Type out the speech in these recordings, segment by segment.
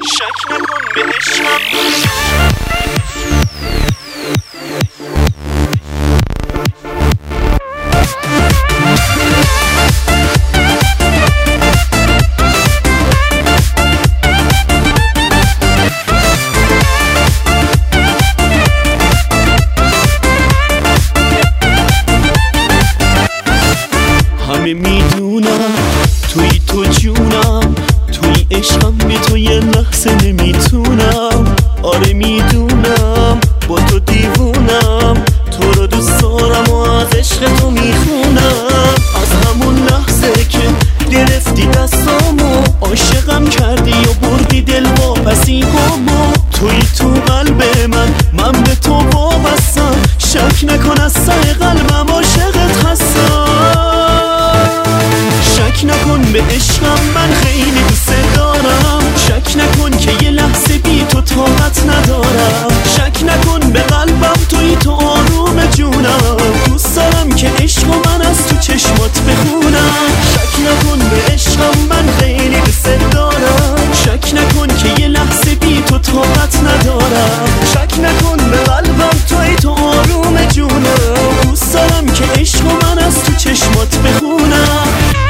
شک نکن به عشقم. همه میدونم توی تو جونم، توی عشقم بی تو یه لحظه نمیتونم. آره میدونم با تو دیوونم، تو رو دوست دارم و از عشق تو میخونم. از همون لحظه که گرفتی دستامو، عاشقم کردی و بردی دل واپسیمو. توی تو قلب من به تو وابستم، شک نکن از ته قلبم عاشقت هستم. شک نکن به عشقم، من خیلی دوست دارم. شک نکن که یه لحظه بی تو طاقت ندارم. شک نکن به قلبم، توی تو آروم جونم. دوست دارم که عشق و من از تو چشمات بخونم. شک نکن به عشقم، من خیلی دوست دارم. شک نکن که یه لحظه بی تو طاقت ندارم. شک نکن به قلبم، توی تو آروم جونم. دوست دارم که عشق و من از تو چشمات بخونم.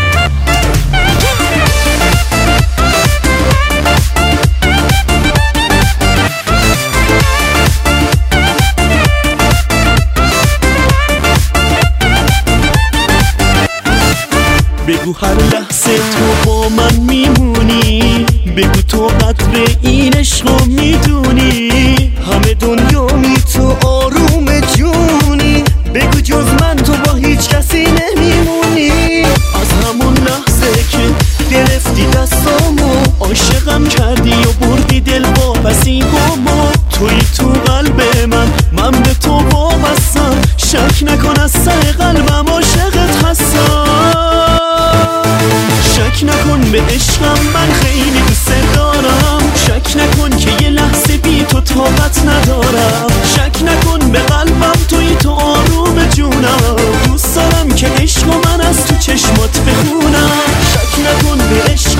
بگو هر لحظه تو با من میمونی، بگو تو قدر این عشقو میدونی. همه دنیا می تو آروم جونی، بگو جز من تو با هیچ کسی نمیمونی. از همون لحظه که گرفتی دستامو، عاشقم کردی و بردی دل واپسیمو. توی تو قلب من به تو وابستم. شک نکن از ته قلبم عاشقت هستم. شک نکن به عشقم، من خیلی دوست دارم. شک نکن که یه لحظه بی تو طاقت ندارم. شک نکن به قلبم، توی تو آروم جونم. دوست دارم که عشق و من از تو چشمات بخونم. شک نکن به عشق